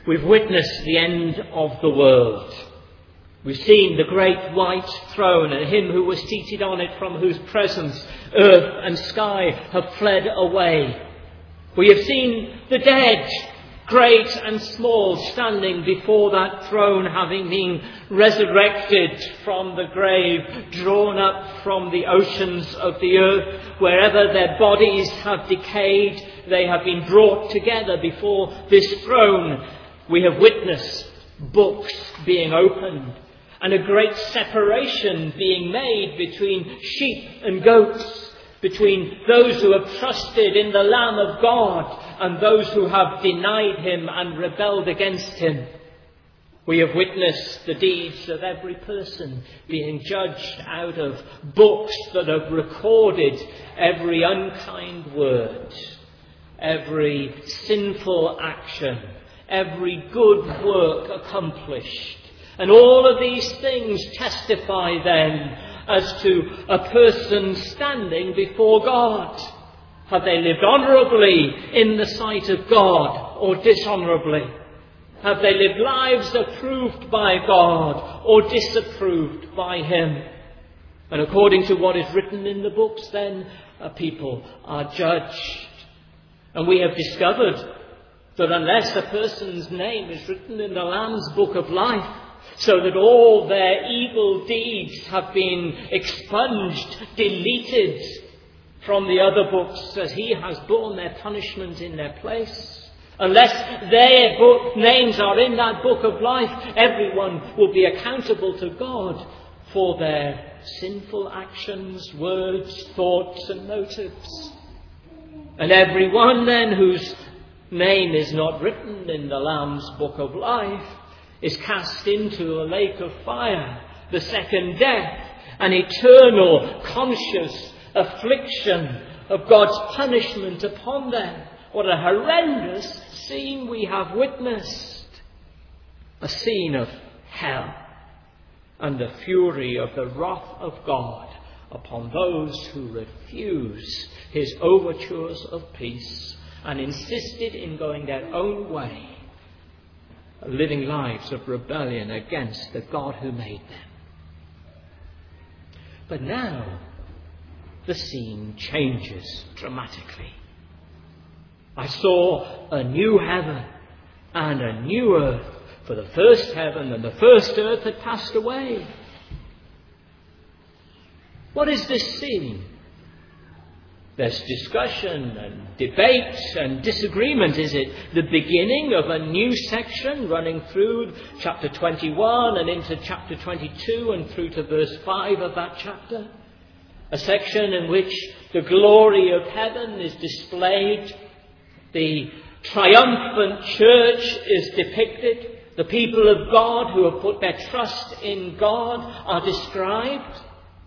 We've witnessed the end of the world. We've seen the great white throne and him who was seated on it, from whose presence earth and sky have fled away. We have seen the dead, great and small, standing before that throne, having been resurrected from the grave, drawn up from the oceans of the earth. Wherever their bodies have decayed, they have been brought together before this throne. We have witnessed books being opened and a great separation being made between sheep and goats, between those who have trusted in the Lamb of God and those who have denied him and rebelled against him. We have witnessed the deeds of every person being judged out of books that have recorded every unkind word, every sinful action, every good work accomplished. And all of these things testify then as to a person standing before God. Have they lived honourably in the sight of God or dishonourably? Have they lived lives approved by God or disapproved by him? And according to what is written in the books, then, people are judged. And we have discovered that unless a person's name is written in the Lamb's book of life, so that all their evil deeds have been expunged, deleted from the other books, as he has borne their punishment in their place, unless their names are in that book of life, everyone will be accountable to God for their sinful actions, words, thoughts and motives. And everyone then whose name is not written in the Lamb's book of life is cast into a lake of fire, the second death, an eternal conscious affliction of God's punishment upon them. What a horrendous scene we have witnessed. A scene of hell and the fury of the wrath of God upon those who refuse his overtures of peace and insisted in going their own way, living lives of rebellion against the God who made them. But now the scene changes dramatically. I saw a new heaven and a new earth, for the first heaven and the first earth had passed away. What is this scene? There's discussion and debate and disagreement. Is it the beginning of a new section running through chapter 21 and into chapter 22 and through to verse 5 of that chapter? A section in which the glory of heaven is displayed, the triumphant church is depicted, the people of God who have put their trust in God are described.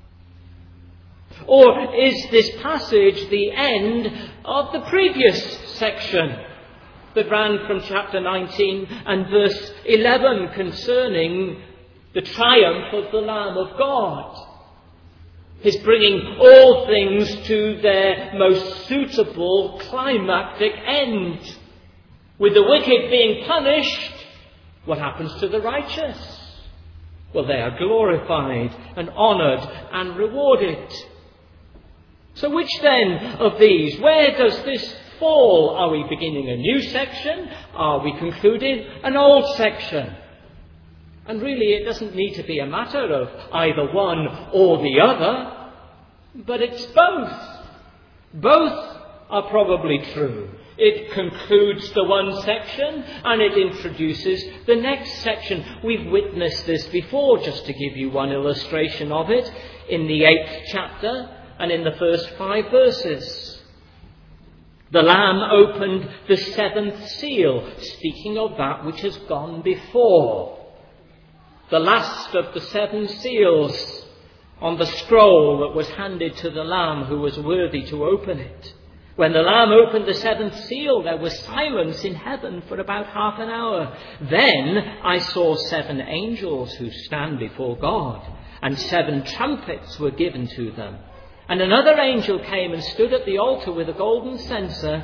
Or is this passage the end of the previous section that ran from chapter 19 and verse 11 concerning the triumph of the Lamb of God? His bringing all things to their most suitable climactic end. With the wicked being punished, what happens to the righteous? Well, they are glorified and honoured and rewarded. So which then of these? Where does this fall? Are we beginning a new section? Are we concluding an old section? And really it doesn't need to be a matter of either one or the other, but it's both. Both are probably true. It concludes the one section and it introduces the next section. We've witnessed this before, just to give you one illustration of it, in the 8th chapter and in the first 5 verses. The Lamb opened the 7th seal, speaking of that which has gone before. The last of the 7 seals on the scroll that was handed to the Lamb who was worthy to open it. When the Lamb opened the 7th seal, there was silence in heaven for about half an hour. Then I saw 7 angels who stand before God, and 7 trumpets were given to them. And another angel came and stood at the altar with a golden censer,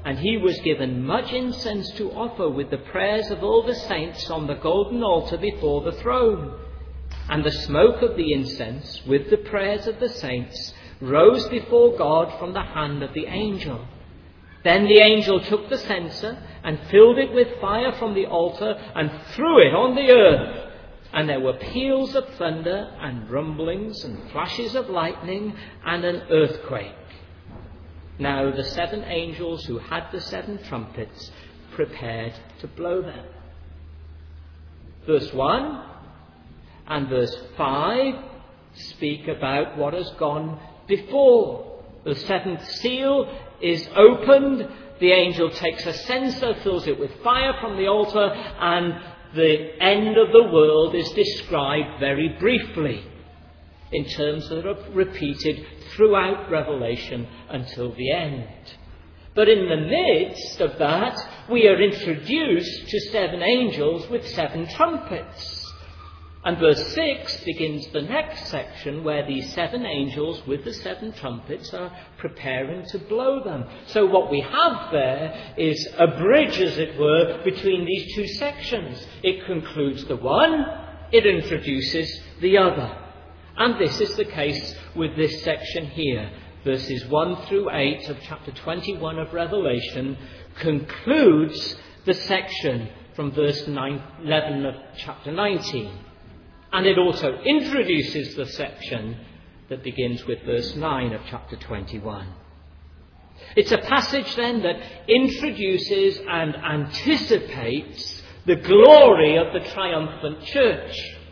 And he was given much incense to offer with the prayers of all the saints on the golden altar before the throne. And the smoke of the incense, with the prayers of the saints, rose before God from the hand of the angel. Then the angel took the censer and filled it with fire from the altar and threw it on the earth. And there were peals of thunder and rumblings and flashes of lightning and an earthquake. Now the 7 angels who had the 7 trumpets prepared to blow them. Verse 1 and verse 5 speak about what has gone before. The 7th seal is opened. The angel takes a censer, fills it with fire from the altar, and the end of the world is described very briefly in terms that are repeated throughout Revelation until the end. But in the midst of that, we are introduced to 7 angels with 7 trumpets. And verse 6 begins the next section where these 7 angels with the 7 trumpets are preparing to blow them. So what we have there is a bridge, as it were, between these 2 sections. It concludes the one, it introduces the other. And this is the case with this section here. Verses 1 through 8 of chapter 21 of Revelation concludes the section from verse 11 of chapter 19. And it also introduces the section that begins with verse 9 of chapter 21. It's a passage then that introduces and anticipates the glory of the triumphant church.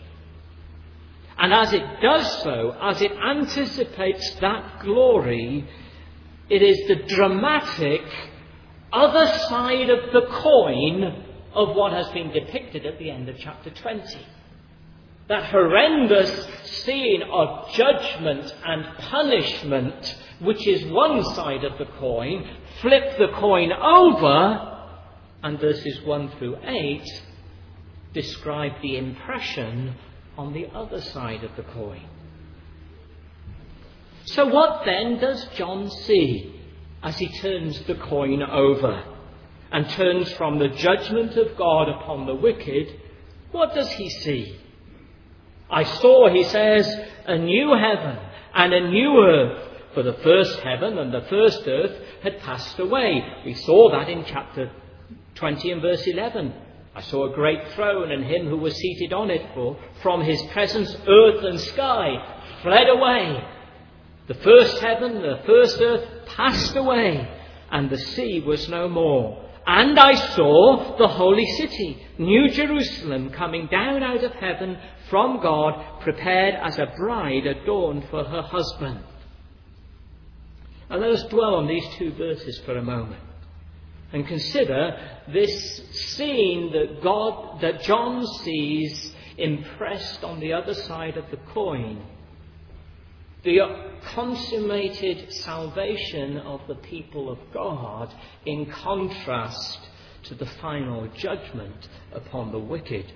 And as it does so, as it anticipates that glory, it is the dramatic other side of the coin of what has been depicted at the end of chapter 20. That horrendous scene of judgment and punishment, which is one side of the coin, flip the coin over, and verses 1 through 8 describe the impression on the other side of the coin. So what then does John see as he turns the coin over and turns from the judgment of God upon the wicked? What does he see? I saw, he says, a new heaven and a new earth, for the first heaven and the first earth had passed away. We saw that in chapter 20 and verse 11. I saw a great throne and him who was seated on it, for from his presence earth and sky fled away. The first heaven, the first earth passed away, and the sea was no more. And I saw the holy city, New Jerusalem, coming down out of heaven from God, prepared as a bride adorned for her husband. Now let us dwell on these 2 verses for a moment and consider this scene that John sees impressed on the other side of the coin. The consummated salvation of the people of God in contrast to the final judgment upon the wicked.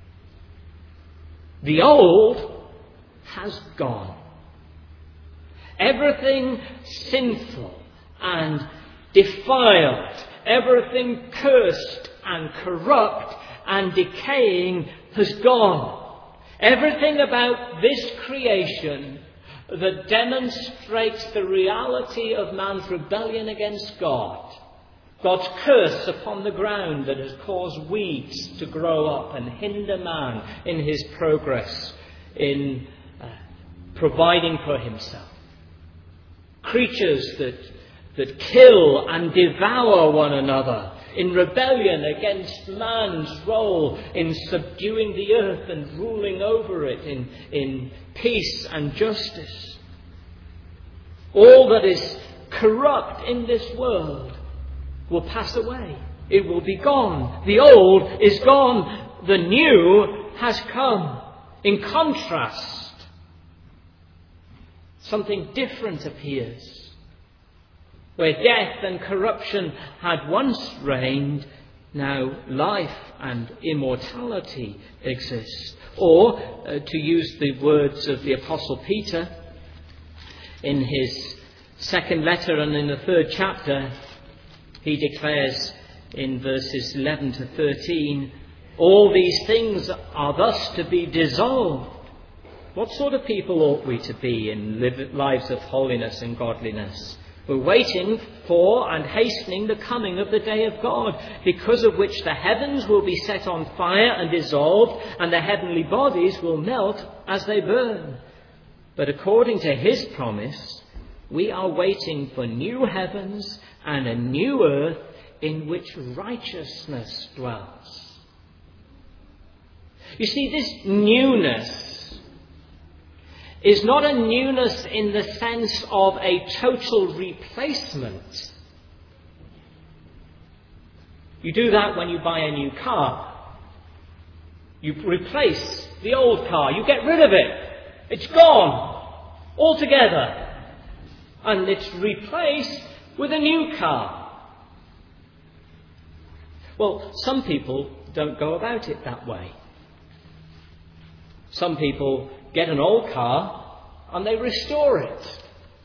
The old has gone. Everything sinful and defiled, everything cursed and corrupt and decaying has gone. Everything about this creation that demonstrates the reality of man's rebellion against God, God's curse upon the ground that has caused weeds to grow up and hinder man in his progress in providing for himself. Creatures that kill and devour one another in rebellion against man's role in subduing the earth and ruling over it in peace and justice. All that is corrupt in this world will pass away. It will be gone. The old is gone. The new has come. In contrast, something different appears. Where death and corruption had once reigned, now life and immortality exist. Or, to use the words of the Apostle Peter in his second letter and in the 3rd chapter, He declares in verses 11 to 13, all these things are thus to be dissolved. What sort of people ought we to be in lives of holiness and godliness? We're waiting for and hastening the coming of the day of God, because of which the heavens will be set on fire and dissolved, and the heavenly bodies will melt as they burn. But according to his promise, we are waiting for new heavens and a new earth in which righteousness dwells. You see, this newness is not a newness in the sense of a total replacement. You do that when you buy a new car. You replace the old car. You get rid of it. It's gone altogether. And it's replaced with a new car. Well, some people don't go about it that way. Some people get an old car and they restore it.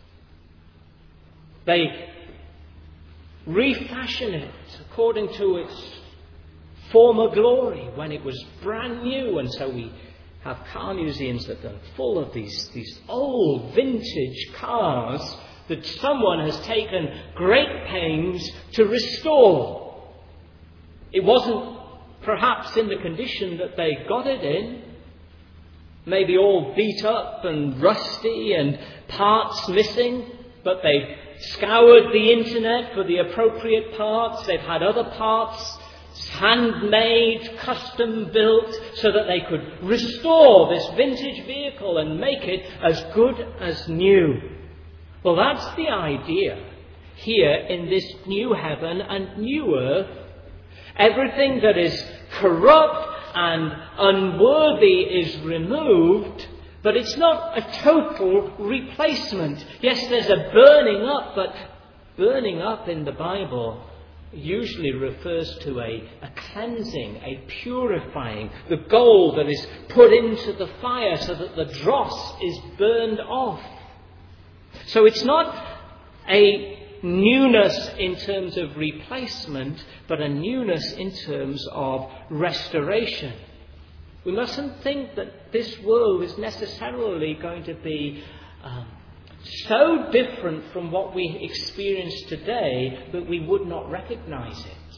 They refashion it according to its former glory when it was brand new. And so we have car museums that are full of these old vintage cars that someone has taken great pains to restore. It wasn't perhaps in the condition that they got it in. Maybe all beat up and rusty and parts missing, but they've scoured the internet for the appropriate parts. They've had other parts handmade, custom built, so that they could restore this vintage vehicle and make it as good as new. Well, that's the idea here in this new heaven and new earth. Everything that is corrupt and unworthy is removed, but it's not a total replacement. Yes, there's a burning up, but burning up in the Bible usually refers to a cleansing, a purifying, the gold that is put into the fire so that the dross is burned off. So it's not a newness in terms of replacement, but a newness in terms of restoration. We mustn't think that this world is necessarily going to be so different from what we experience today that we would not recognize it.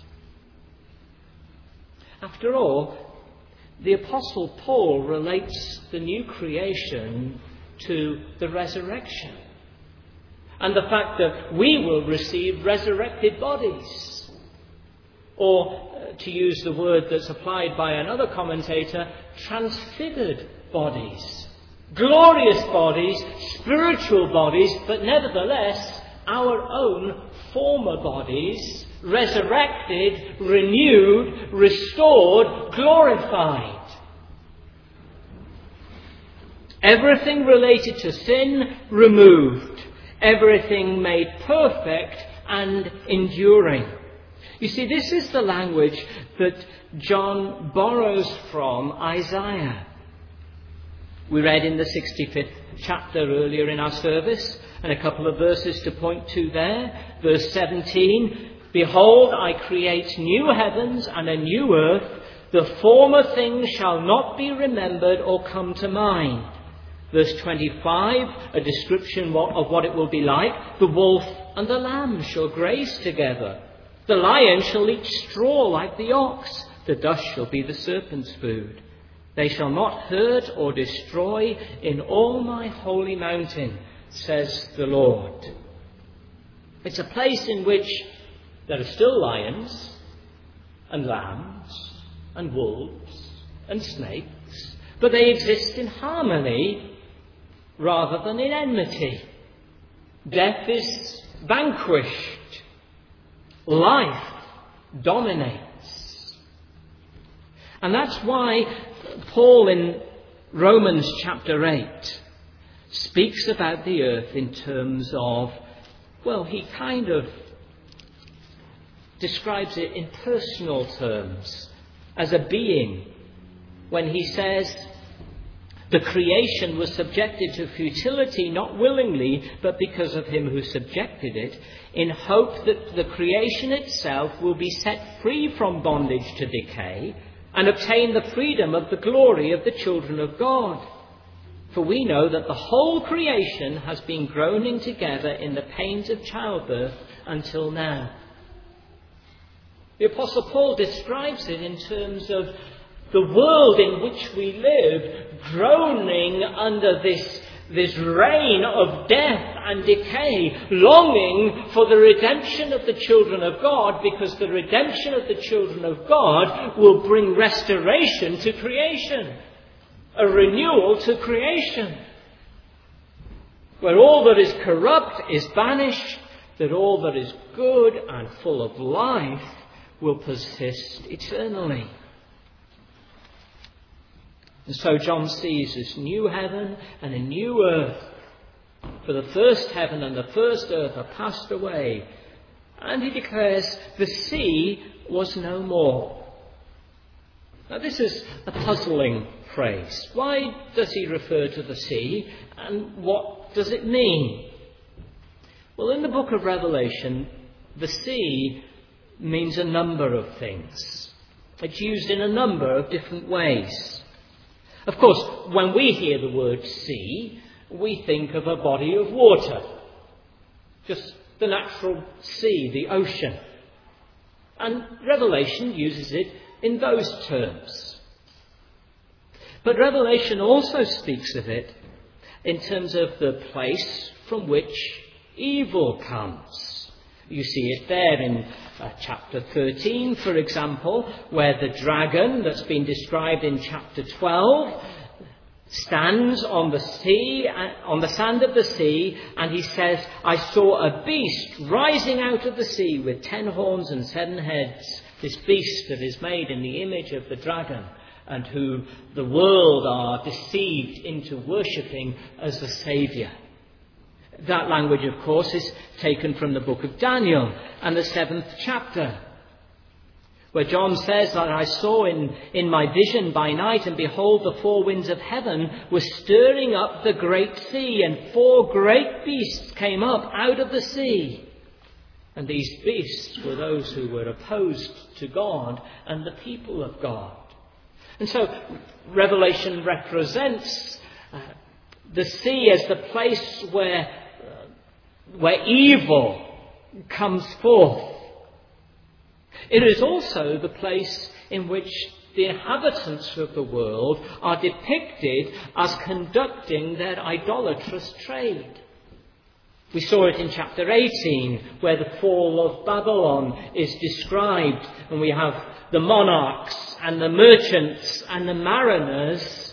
After all, the Apostle Paul relates the new creation to the resurrection and the fact that we will receive resurrected bodies. Or, to use the word that's applied by another commentator, transfigured bodies. Glorious bodies, spiritual bodies, but nevertheless our own former bodies, resurrected, renewed, restored, glorified. Everything related to sin removed. Everything made perfect and enduring. You see, this is the language that John borrows from Isaiah. We read in the 65th chapter earlier in our service, and a couple of verses to point to there. Verse 17, "Behold, I create new heavens and a new earth. The former things shall not be remembered or come to mind." Verse 25, a description of what it will be like. "The wolf and the lamb shall graze together. The lion shall eat straw like the ox. The dust shall be the serpent's food. They shall not hurt or destroy in all my holy mountain, says the Lord." It's a place in which there are still lions and lambs and wolves and snakes, but they exist in harmony rather than in enmity. Death is vanquished. Life dominates. And that's why Paul in Romans chapter 8 speaks about the earth in terms of, well, he kind of describes it in personal terms as a being when he says, The creation was subjected to futility, not willingly, but because of him who subjected it, in hope that the creation itself will be set free from bondage to decay and obtain the freedom of the glory of the children of God. For we know that the whole creation has been groaning together in the pains of childbirth until now. The Apostle Paul describes it in terms of the world in which we live, groaning under this reign of death and decay, longing for the redemption of the children of God, because the redemption of the children of God will bring restoration to creation, a renewal to creation, where all that is corrupt is banished, that all that is good and full of life will persist eternally. And so John sees this new heaven and a new earth. For the first heaven and the first earth are passed away. And he declares the sea was no more. Now this is a puzzling phrase. Why does he refer to the sea, and what does it mean? Well, in the book of Revelation, the sea means a number of things. It's used in a number of different ways. Of course, when we hear the word sea, we think of a body of water. Just the natural sea, the ocean. And Revelation uses it in those terms. But Revelation also speaks of it in terms of the place from which evil comes. You see it there in chapter 13, for example, where the dragon that's been described in chapter 12 stands on the sea, on the sand of the sea, and he says, I saw a beast rising out of the sea with 10 horns and 7 heads. This beast that is made in the image of the dragon, and who the world are deceived into worshipping as the Saviour. That language, of course, is taken from the book of Daniel and the 7th chapter, where John says that I saw in my vision by night, and behold, the 4 winds of heaven were stirring up the great sea, and 4 great beasts came up out of the sea. And these beasts were those who were opposed to God and the people of God. And so Revelation represents the sea as the place where evil comes forth. It is also the place in which the inhabitants of the world are depicted as conducting their idolatrous trade. We saw it in chapter 18, where the fall of Babylon is described, and we have the monarchs and the merchants and the mariners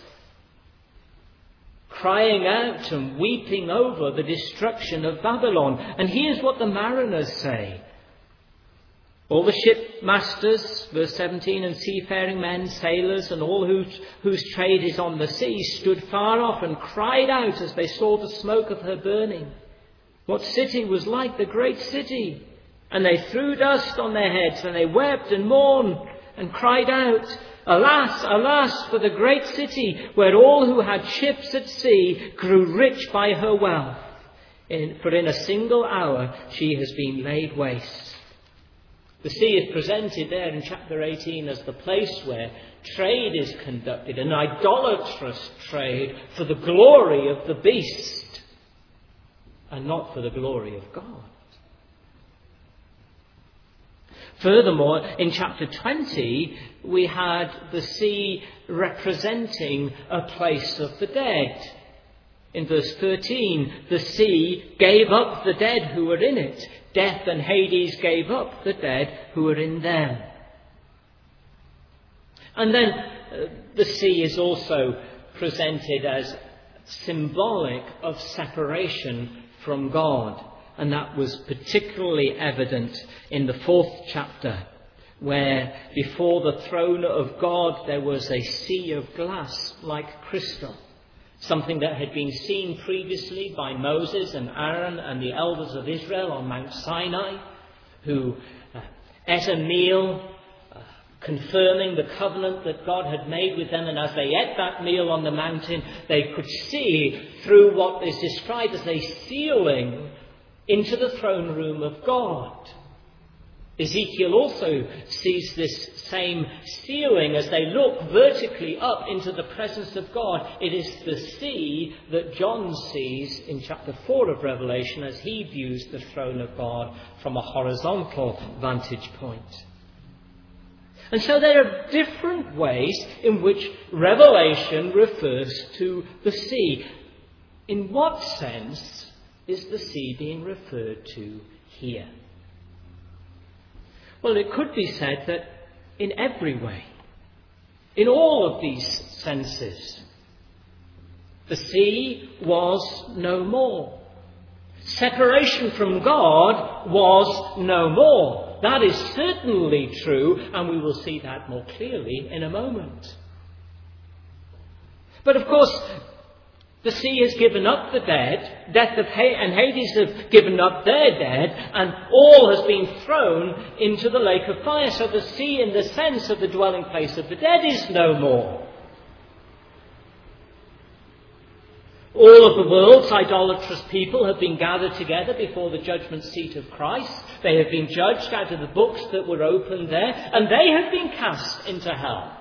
crying out and weeping over the destruction of Babylon. And here's what the mariners say. All the shipmasters, verse 17, and seafaring men, sailors, and all whose trade is on the sea, stood far off and cried out as they saw the smoke of her burning. What city was like the great city? And they threw dust on their heads, and they wept and mourned and cried out, Alas, alas, for the great city, where all who had ships at sea grew rich by her wealth. For in a single hour she has been laid waste. The sea is presented there in chapter 18 as the place where trade is conducted, an idolatrous trade for the glory of the beast and not for the glory of God. Furthermore, in chapter 20, we had the sea representing a place of the dead. In verse 13, the sea gave up the dead who were in it. Death and Hades gave up the dead who were in them. And then the sea is also presented as symbolic of separation from God. And that was particularly evident in the 4th chapter, where before the throne of God there was a sea of glass like crystal, something that had been seen previously by Moses and Aaron and the elders of Israel on Mount Sinai, who ate a meal confirming the covenant that God had made with them. And as they ate that meal on the mountain, they could see through what is described as a ceiling into the throne room of God. Ezekiel also sees this same ceiling as they look vertically up into the presence of God. It is the sea that John sees in chapter 4 of Revelation as he views the throne of God from a horizontal vantage point. And so there are different ways in which Revelation refers to the sea. In what sense is the sea being referred to here? Well, it could be said that in every way, in all of these senses, the sea was no more. Separation from God was no more. That is certainly true, and we will see that more clearly in a moment. But of course, the sea has given up the dead, death and Hades have given up their dead, and all has been thrown into the lake of fire. So the sea, in the sense of the dwelling place of the dead, is no more. All of the world's idolatrous people have been gathered together before the judgment seat of Christ. They have been judged out of the books that were opened there, and they have been cast into hell.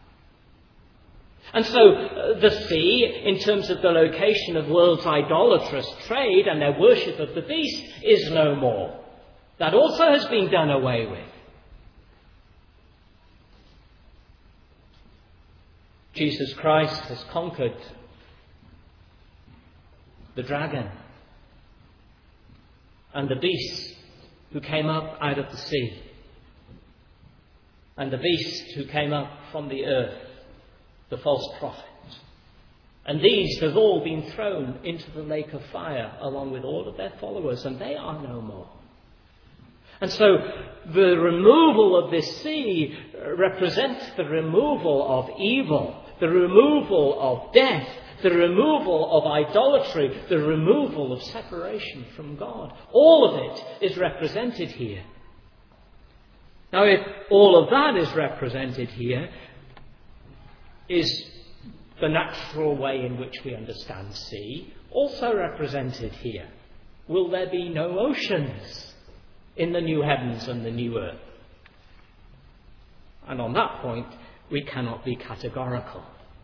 And so the sea, in terms of the location of world's idolatrous trade and their worship of the beast, is no more. That also has been done away with. Jesus Christ has conquered the dragon and the beast who came up out of the sea, and the beast who came up from the earth, the false prophet. And these have all been thrown into the lake of fire along with all of their followers, and they are no more. And so the removal of this sea represents the removal of evil, the removal of death, the removal of idolatry, the removal of separation from God. All of it is represented here. Now, if all of that is represented here, is the natural way in which we understand sea also represented here? Will there be no oceans in the new heavens and the new earth? And on that point, we cannot be categorical.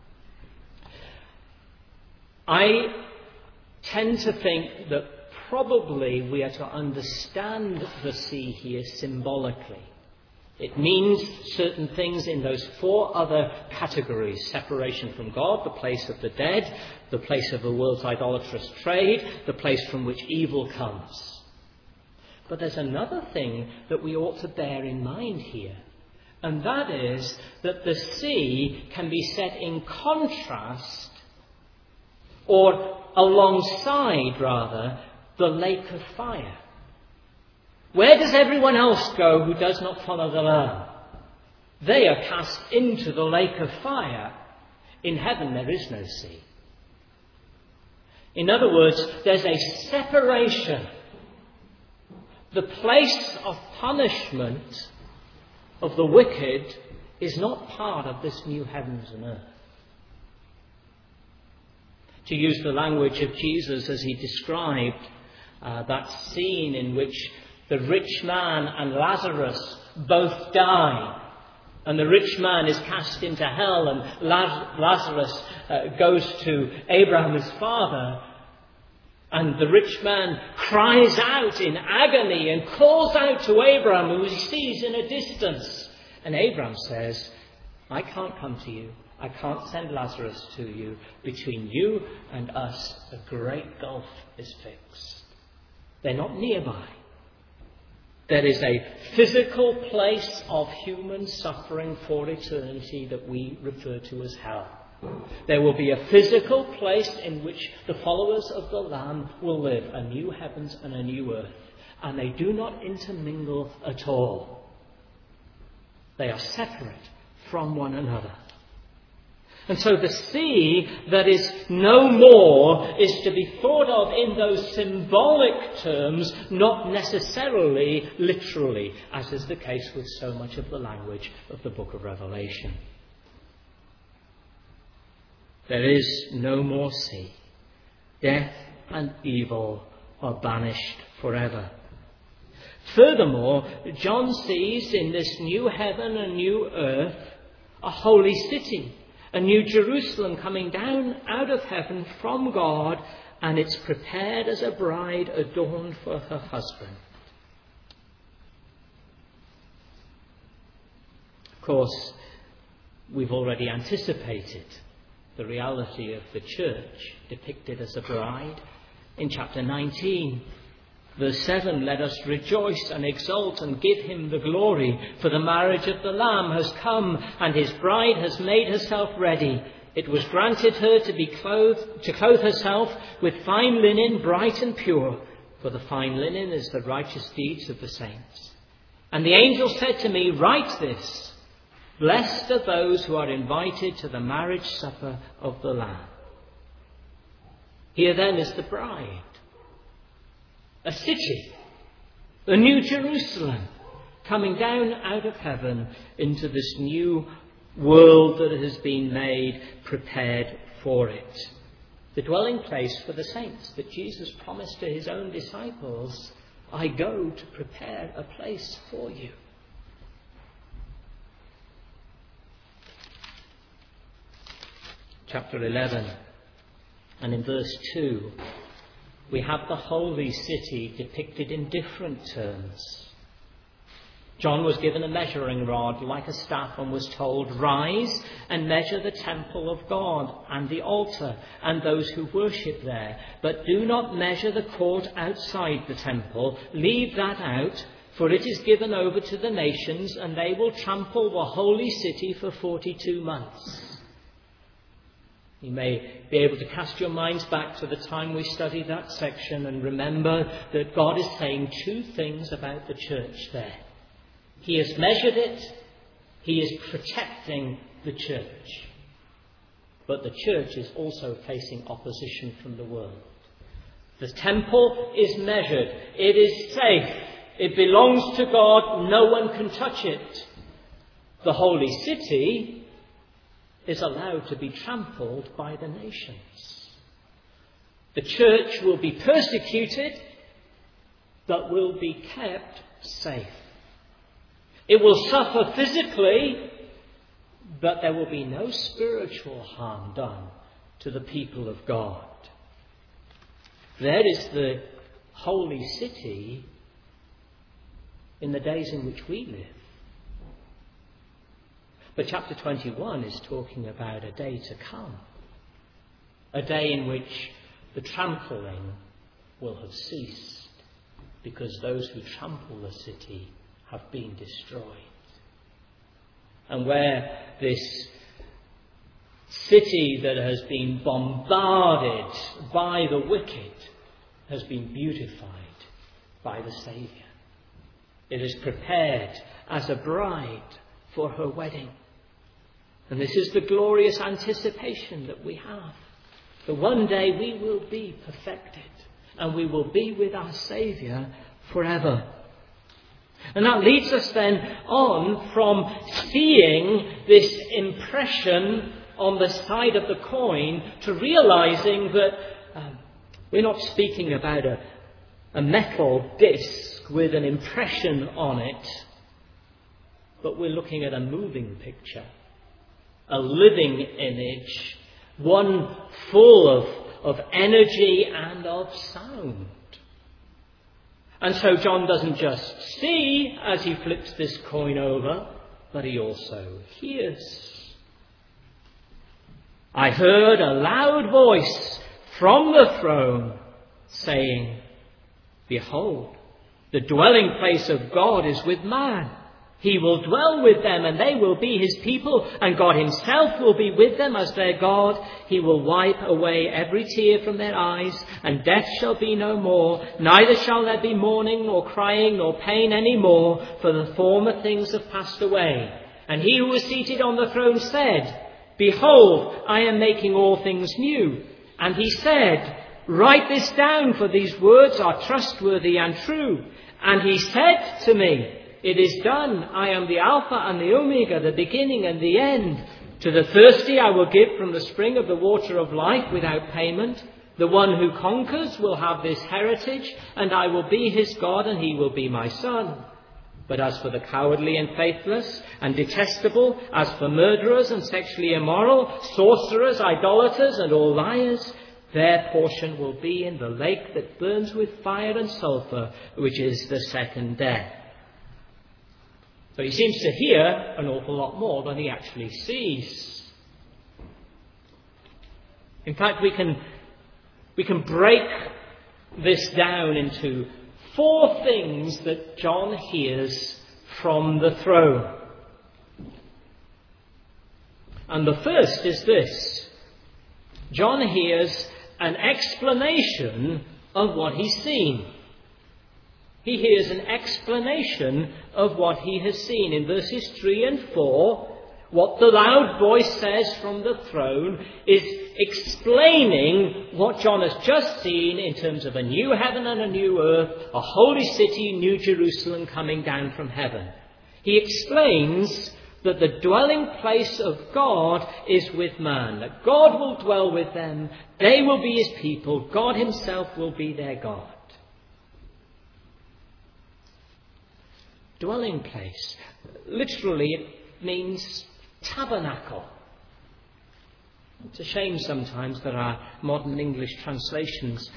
I tend to think that probably we are to understand the sea here symbolically. It means certain things in those four other categories: separation from God, the place of the dead, the place of the world's idolatrous trade, the place from which evil comes. But there's another thing that we ought to bear in mind here, and that is that the sea can be set in contrast, or alongside rather, the lake of fire. Where does everyone else go who does not follow the Lamb? They are cast into the lake of fire. In heaven there is no sea. In other words, there's a separation. The place of punishment of the wicked is not part of this new heavens and earth. To use the language of Jesus as he described that scene in which the rich man and Lazarus both die, and the rich man is cast into hell, and Lazarus goes to Abraham, his father, and the rich man cries out in agony and calls out to Abraham, who he sees in a distance. And Abraham says, I can't come to you. I can't send Lazarus to you. Between you and us, a great gulf is fixed. They're not nearby. There is a physical place of human suffering for eternity that we refer to as hell. There will be a physical place in which the followers of the Lamb will live, a new heavens and a new earth. And they do not intermingle at all. They are separate from one another. And so the sea that is no more is to be thought of in those symbolic terms, not necessarily literally, as is the case with so much of the language of the book of Revelation. There is no more sea. Death and evil are banished forever. Furthermore, John sees in this new heaven and new earth a holy city, a new Jerusalem coming down out of heaven from God, and it's prepared as a bride adorned for her husband. Of course, we've already anticipated the reality of the church depicted as a bride in chapter 19. Verse 7, let us rejoice and exult and give him the glory, for the marriage of the Lamb has come, and his bride has made herself ready. It was granted her to clothe herself with fine linen, bright and pure, for the fine linen is the righteous deeds of the saints. And the angel said to me, write this, blessed are those who are invited to the marriage supper of the Lamb. Here then is the bride. A city, a new Jerusalem, coming down out of heaven into this new world that has been made, prepared for it. The dwelling place for the saints that Jesus promised to his own disciples, I go to prepare a place for you. Chapter 11, and in verse 2, we have the holy city depicted in different terms. John was given a measuring rod like a staff and was told, rise and measure the temple of God and the altar and those who worship there. But do not measure the court outside the temple. Leave that out, for it is given over to the nations, and they will trample the holy city for 42 months. You may be able to cast your minds back to the time we studied that section and remember that God is saying two things about the church there. He has measured it. He is protecting the church. But the church is also facing opposition from the world. The temple is measured. It is safe. It belongs to God. No one can touch it. The holy city is allowed to be trampled by the nations. The church will be persecuted, but will be kept safe. It will suffer physically, but there will be no spiritual harm done to the people of God. There is the holy city in the days in which we live. But chapter 21 is talking about a day to come. A day in which the trampling will have ceased, because those who trample the city have been destroyed. And where this city that has been bombarded by the wicked has been beautified by the Saviour. It is prepared as a bride for her wedding. And this is the glorious anticipation that we have. That one day we will be perfected and we will be with our Saviour forever. And that leads us then on from seeing this impression on the side of the coin to realizing that we're not speaking about a metal disc with an impression on it, but we're looking at a moving picture, a living image, one full of energy and of sound. And so John doesn't just see as he flips this coin over, but he also hears. I heard a loud voice from the throne saying, behold, the dwelling place of God is with man. He will dwell with them, and they will be his people, and God himself will be with them as their God. He will wipe away every tear from their eyes, and death shall be no more. Neither shall there be mourning, nor crying, nor pain any more, for the former things have passed away. And he who was seated on the throne said, Behold, I am making all things new. And he said, write this down, for these words are trustworthy and true. And he said to me, it is done. I am the Alpha and the Omega, the beginning and the end. To the thirsty I will give from the spring of the water of life without payment. The one who conquers will have this heritage, and I will be his God, and he will be my son. But as for the cowardly and faithless and detestable, as for murderers and sexually immoral, sorcerers, idolaters, and all liars, their portion will be in the lake that burns with fire and sulfur, which is the second death. So he seems to hear an awful lot more than he actually sees. In fact, we can break this down into 4 things that John hears from the throne. And the first is this. John hears an explanation of what he's seen. He hears an explanation of what he has seen. In verses 3 and 4, what the loud voice says from the throne is explaining what John has just seen in terms of a new heaven and a new earth, a holy city, New Jerusalem coming down from heaven. He explains that the dwelling place of God is with man, that God will dwell with them, they will be his people, God himself will be their God. Dwelling place. Literally, it means tabernacle. It's a shame sometimes that our modern English translations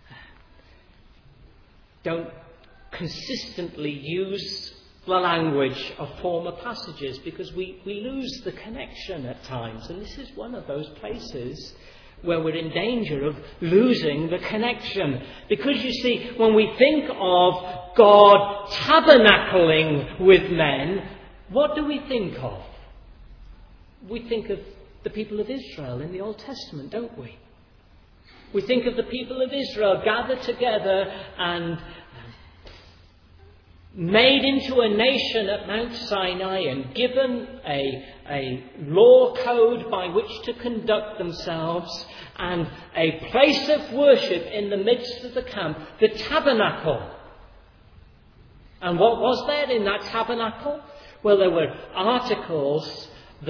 don't consistently use the language of former passages, because we lose the connection at times. And this is one of those places where we're in danger of losing the connection. Because you see, when we think of God tabernacling with men, what do we think of? We think of the people of Israel in the Old Testament, don't we? We think of the people of Israel gathered together and made into a nation at Mount Sinai and given a law code by which to conduct themselves and a place of worship in the midst of the camp, the tabernacle. And what was there in that tabernacle? Well, there were articles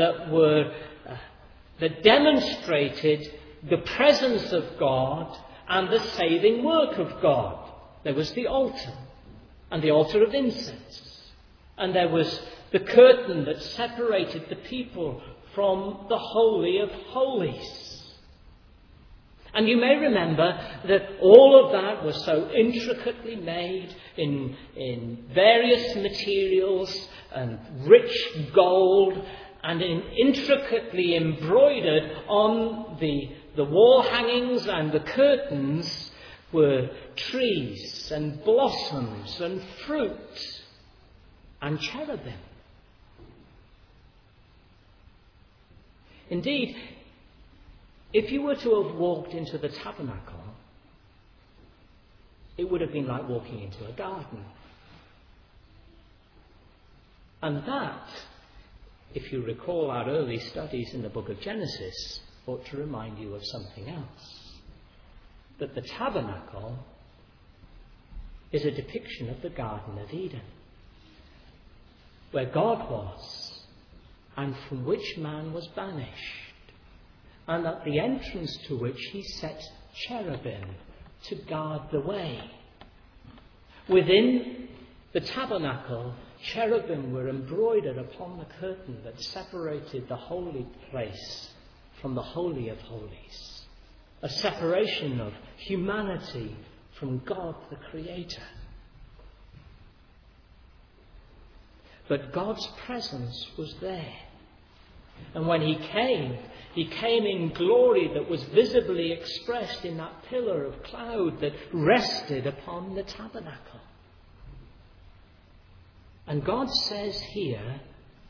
that demonstrated the presence of God and the saving work of God. There was the altar and the altar of incense. And there was the curtain that separated the people from the Holy of Holies. And you may remember that all of that was so intricately made in various materials and rich gold and intricately embroidered on the wall hangings and the curtains were trees and blossoms and fruit and cherubim. Indeed, if you were to have walked into the tabernacle, it would have been like walking into a garden. And that, if you recall our early studies in the book of Genesis, ought to remind you of something else. That the tabernacle is a depiction of the Garden of Eden, where God was and from which man was banished, and at the entrance to which he set cherubim to guard the way. Within the tabernacle, cherubim were embroidered upon the curtain that separated the holy place from the Holy of Holies. A separation of humanity from God the Creator. But God's presence was there. And when he came in glory that was visibly expressed in that pillar of cloud that rested upon the tabernacle. And God says here,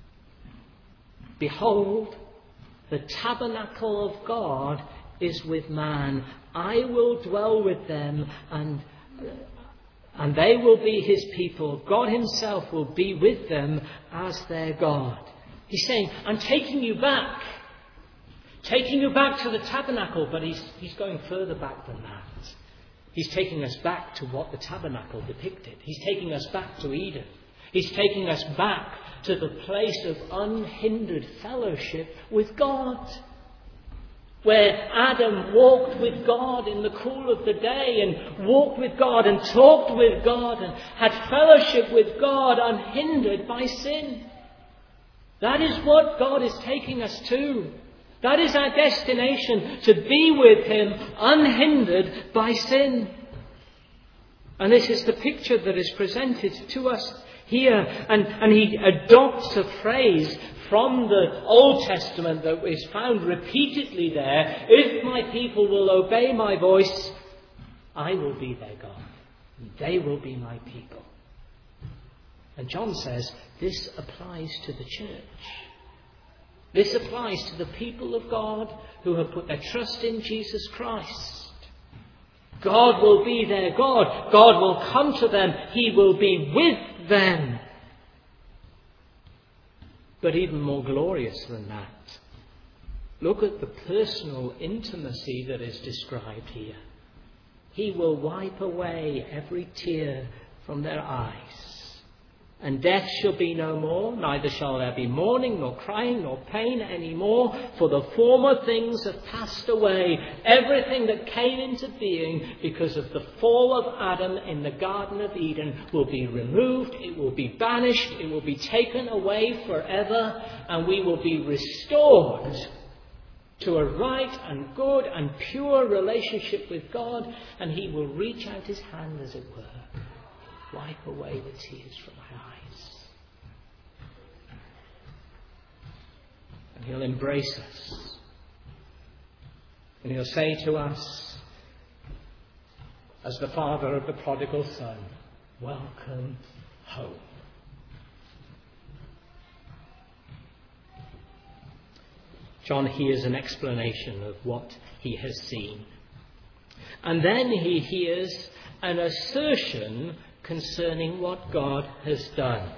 behold, the tabernacle of God is with man. I will dwell with them and they will be his people. God himself will be with them as their God. He's saying, I'm taking you back taking you back to the tabernacle, but he's going further back than that. He's taking us back to what the tabernacle depicted. He's taking us back to Eden. He's taking us back to the place of unhindered fellowship with God, where Adam walked with God in the cool of the day and walked with God and talked with God and had fellowship with God unhindered by sin. That is what God is taking us to. That is our destination, to be with him unhindered by sin. And this is the picture that is presented to us here. And he adopts a phrase from the Old Testament that is found repeatedly there. If my people will obey my voice, I will be their God. And they will be my people. And John says this applies to the church. This applies to the people of God who have put their trust in Jesus Christ. God will be their God. God will come to them. He will be with them. But even more glorious than that, look at the personal intimacy that is described here. He will wipe away every tear from their eyes. And death shall be no more, neither shall there be mourning, nor crying, nor pain any more, for the former things have passed away. Everything that came into being because of the fall of Adam in the Garden of Eden will be removed, it will be banished, it will be taken away forever, and we will be restored to a right and good and pure relationship with God, and he will reach out his hand, as it were, wipe away the tears from my eyes. And he'll embrace us. And he'll say to us, as the father of the prodigal son, welcome home. John hears an explanation of what he has seen. And then he hears an assertion concerning what God has done.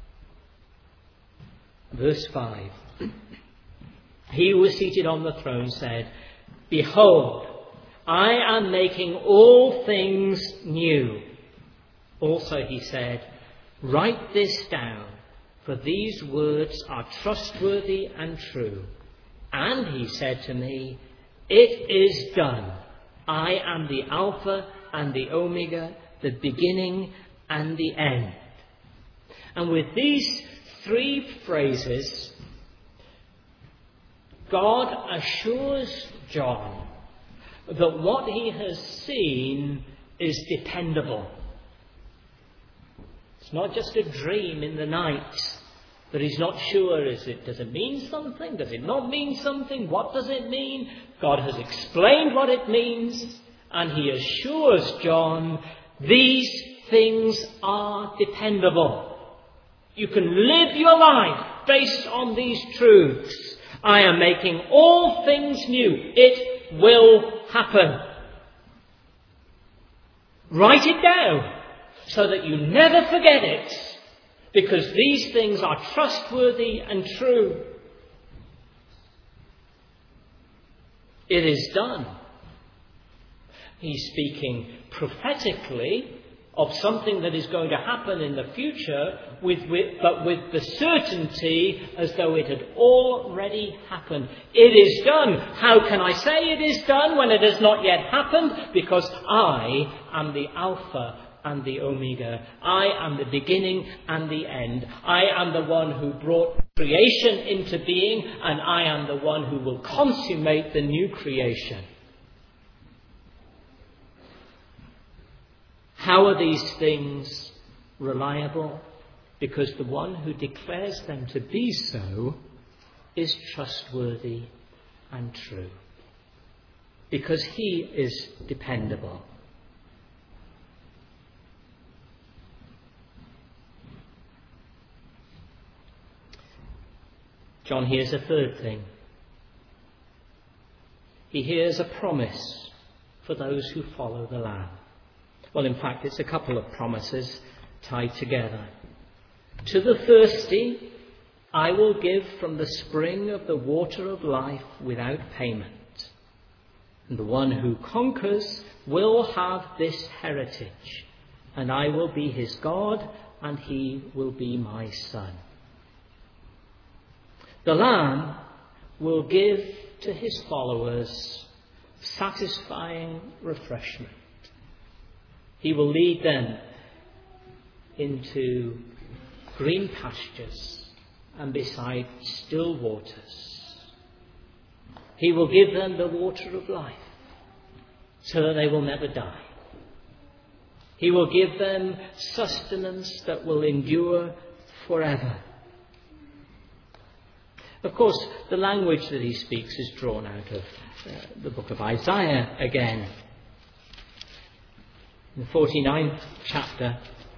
Verse 5. He who was seated on the throne said, behold, I am making all things new. Also he said, write this down, for these words are trustworthy and true. And he said to me, it is done. I am the Alpha and the Omega, the beginning and the end. And with these three phrases, God assures John that what he has seen is dependable. It's not just a dream in the night that he's not sure. Does it mean something? Does it not mean something? What does it mean? God has explained what it means, and he assures John, these things are dependable. You can live your life based on these truths. I am making all things new. It will happen. Write it down so that you never forget it, because these things are trustworthy and true. It is done. He's speaking prophetically of something that is going to happen in the future, but with the certainty as though it had already happened. It is done. How can I say it is done when it has not yet happened? Because I am the Alpha and the Omega. I am the beginning and the end. I am the one who brought creation into being, and I am the one who will consummate the new creation. How are these things reliable? Because the one who declares them to be so is trustworthy and true. Because he is dependable. John hears a third thing. He hears a promise for those who follow the Lamb. Well, in fact, it's a couple of promises tied together. To the thirsty, I will give from the spring of the water of life without payment. And the one who conquers will have this heritage, and I will be his God, and he will be my son. The Lamb will give to his followers satisfying refreshment. He will lead them into green pastures and beside still waters. He will give them the water of life so that they will never die. He will give them sustenance that will endure forever. Of course, the language that he speaks is drawn out of the book of Isaiah again. In the 49th chapter,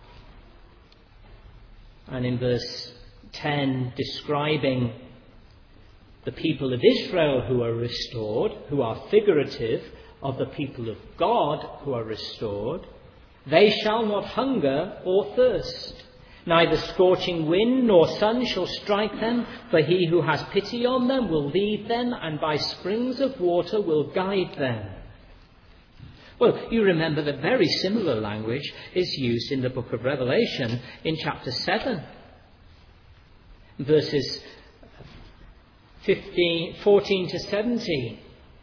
and in verse 10, describing the people of Israel who are restored, who are figurative of the people of God who are restored. They shall not hunger or thirst. Neither scorching wind nor sun shall strike them, for he who has pity on them will lead them, and by springs of water will guide them. Well, you remember that very similar language is used in the book of Revelation in chapter 7, verses 14 to 17.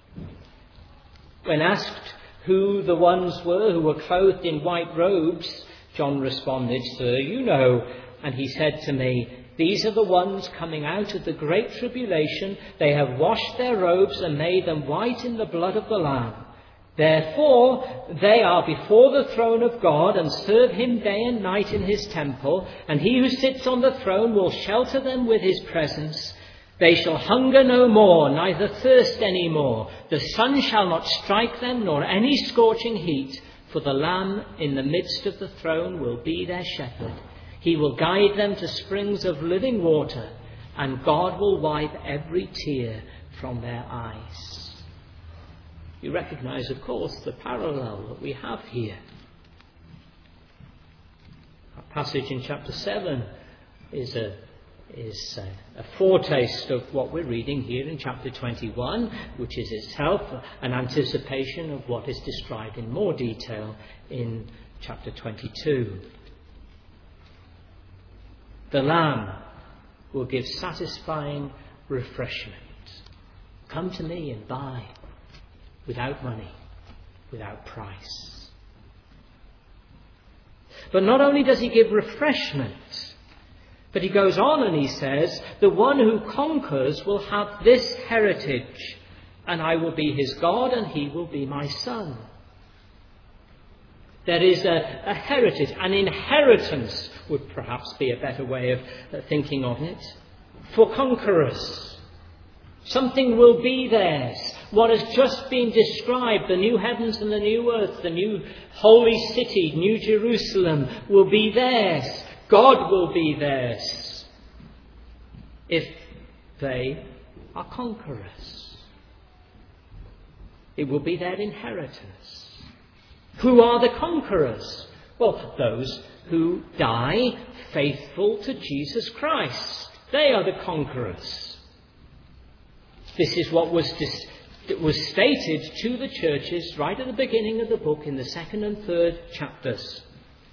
When asked who the ones were who were clothed in white robes, John responded, "Sir, you know." And he said to me, "These are the ones coming out of the great tribulation. They have washed their robes and made them white in the blood of the Lamb. Therefore, they are before the throne of God and serve him day and night in his temple. And he who sits on the throne will shelter them with his presence. They shall hunger no more, neither thirst any more. The sun shall not strike them, nor any scorching heat. For the Lamb in the midst of the throne will be their shepherd. He will guide them to springs of living water, and God will wipe every tear from their eyes." You recognize, of course, the parallel that we have here. Our passage in chapter 7 is a foretaste of what we're reading here in chapter 21, which is itself an anticipation of what is described in more detail in chapter 22. The Lamb will give satisfying refreshment. Come to me and buy without money, without price. But not only does he give refreshment, but he goes on and he says, the one who conquers will have this heritage, and I will be his God and he will be my son. There is a heritage, an inheritance would perhaps be a better way of thinking of it, for conquerors. Something will be theirs. What has just been described, the new heavens and the new earth, the new holy city, New Jerusalem, will be theirs. God will be theirs if they are conquerors. It will be their inheritance. Who are the conquerors? Well, those who die faithful to Jesus Christ. They are the conquerors. This is what was stated to the churches right at the beginning of the book in the 2nd and 3rd chapters.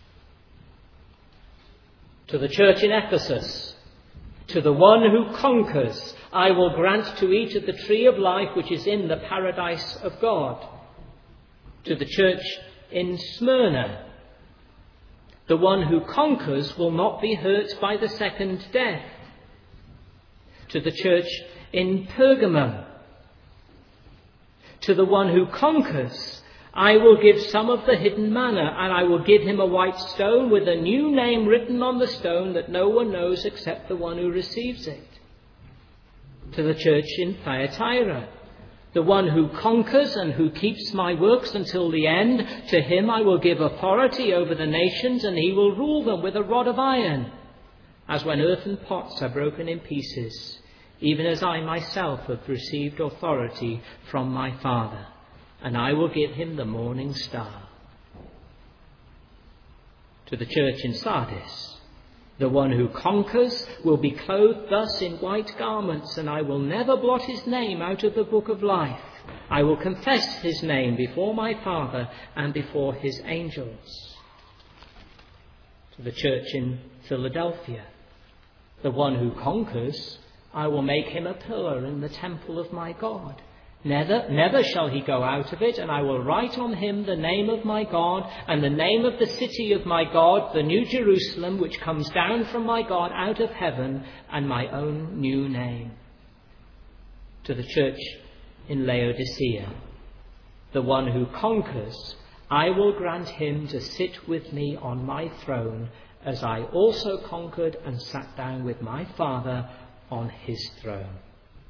To the church in Ephesus, to the one who conquers, I will grant to eat of the tree of life which is in the paradise of God. To the church in Smyrna, the one who conquers will not be hurt by the second death. To the church in Pergamum, to the one who conquers, I will give some of the hidden manna, and I will give him a white stone with a new name written on the stone that no one knows except the one who receives it. To the church in Thyatira, the one who conquers and who keeps my works until the end, to him I will give authority over the nations, and he will rule them with a rod of iron, as when earthen pots are broken in pieces, even as I myself have received authority from my Father. And I will give him the morning star. To the church in Sardis, The one who conquers will be clothed thus in white garments, and I will never blot his name out of the book of life. I will confess his name before my Father and before his angels. To the church in Philadelphia, the one who conquers, I will make him a pillar in the temple of my God. Never shall he go out of it, and I will write on him the name of my God and the name of the city of my God, the new Jerusalem, which comes down from my God out of heaven, and my own new name. To the church in Laodicea, the one who conquers, I will grant him to sit with me on my throne, as I also conquered and sat down with my Father on his throne.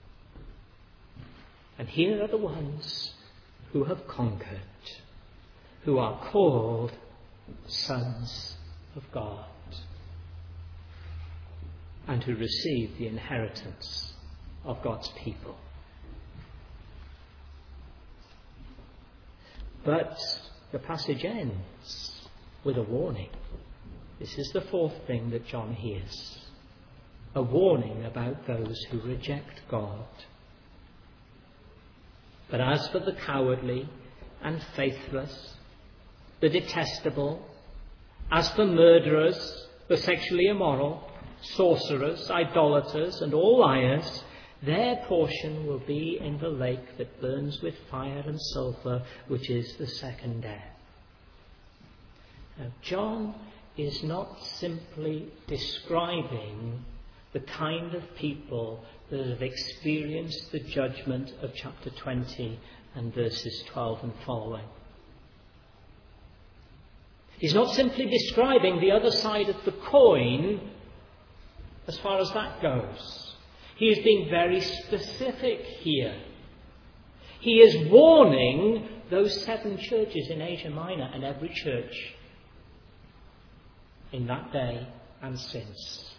And here are the ones who have conquered, who are called sons of God, and who receive the inheritance of God's people. But the passage ends with a warning. This is the fourth thing that John hears. A warning about those who reject God. But as for the cowardly and faithless, the detestable, as for murderers, the sexually immoral, sorcerers, idolaters, and all liars, their portion will be in the lake that burns with fire and sulphur, which is the second death. Now, John is not simply describing the kind of people that have experienced the judgment of chapter 20 and verses 12 and following. He's not simply describing the other side of the coin as far as that goes. He is being very specific here. He is warning those 7 churches in Asia Minor and every church in that day and since.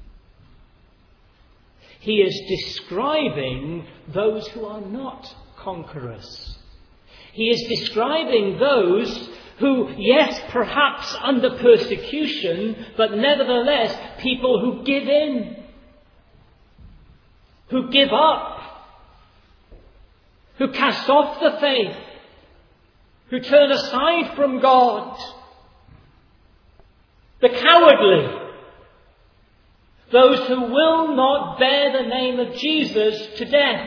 He is describing those who are not conquerors. He is describing those who, yes, perhaps under persecution, but nevertheless people who give in, who give up, who cast off the faith, who turn aside from God. The cowardly, those who will not bear the name of Jesus to death.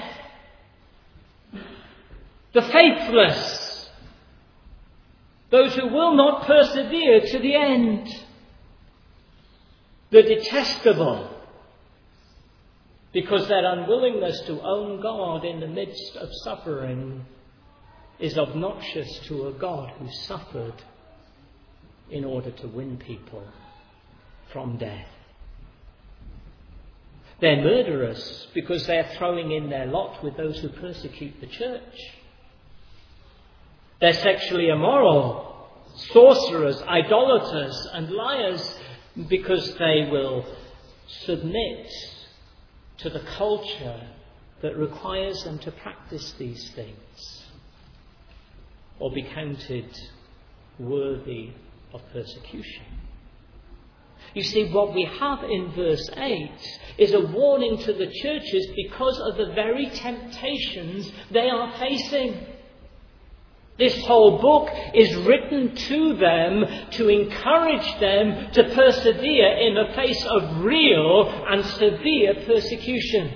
The faithless, those who will not persevere to the end. The detestable, because their unwillingness to own God in the midst of suffering is obnoxious to a God who suffered in order to win people from death. They're murderous because they're throwing in their lot with those who persecute the church. They're sexually immoral, sorcerers, idolaters, and liars because they will submit to the culture that requires them to practice these things or be counted worthy of persecution. You see, what we have in verse 8 is a warning to the churches because of the very temptations they are facing. This whole book is written to them to encourage them to persevere in the face of real and severe persecution.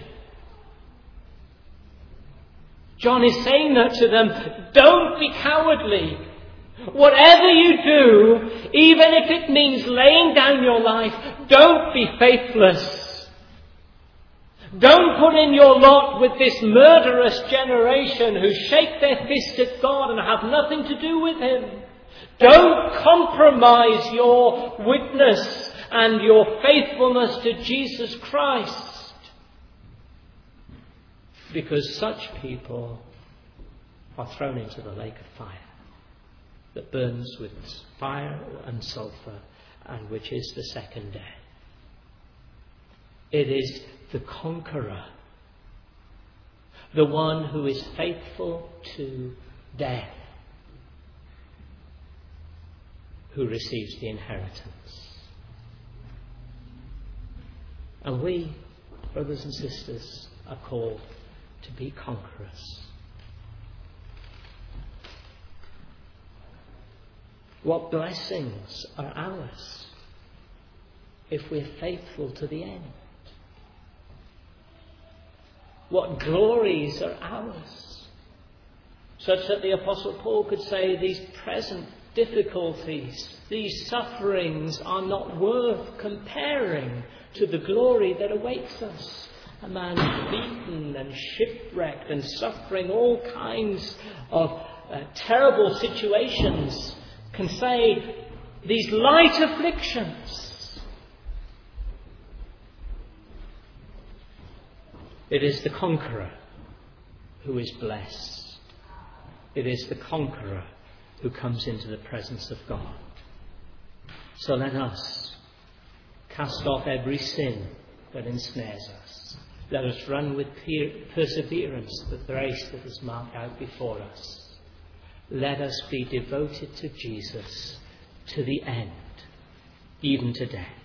John is saying that to them, don't be cowardly. Whatever you do, even if it means laying down your life, don't be faithless. Don't put in your lot with this murderous generation who shake their fist at God and have nothing to do with Him. Don't compromise your witness and your faithfulness to Jesus Christ. Because such people are thrown into the lake of fire that burns with fire and sulphur, and which is the second death. It is the conqueror, the one who is faithful to death, who receives the inheritance. And we, brothers and sisters, are called to be conquerors. What blessings are ours if we're faithful to the end? What glories are ours, such that the Apostle Paul could say these present difficulties, these sufferings are not worth comparing to the glory that awaits us. A man beaten and shipwrecked and suffering all kinds of terrible situations can say these light afflictions. It is the conqueror who is blessed. It is the conqueror who comes into the presence of God. So let us cast off every sin that ensnares us. Let us run with perseverance the race that is marked out before us. Let us be devoted to Jesus to the end, even to death.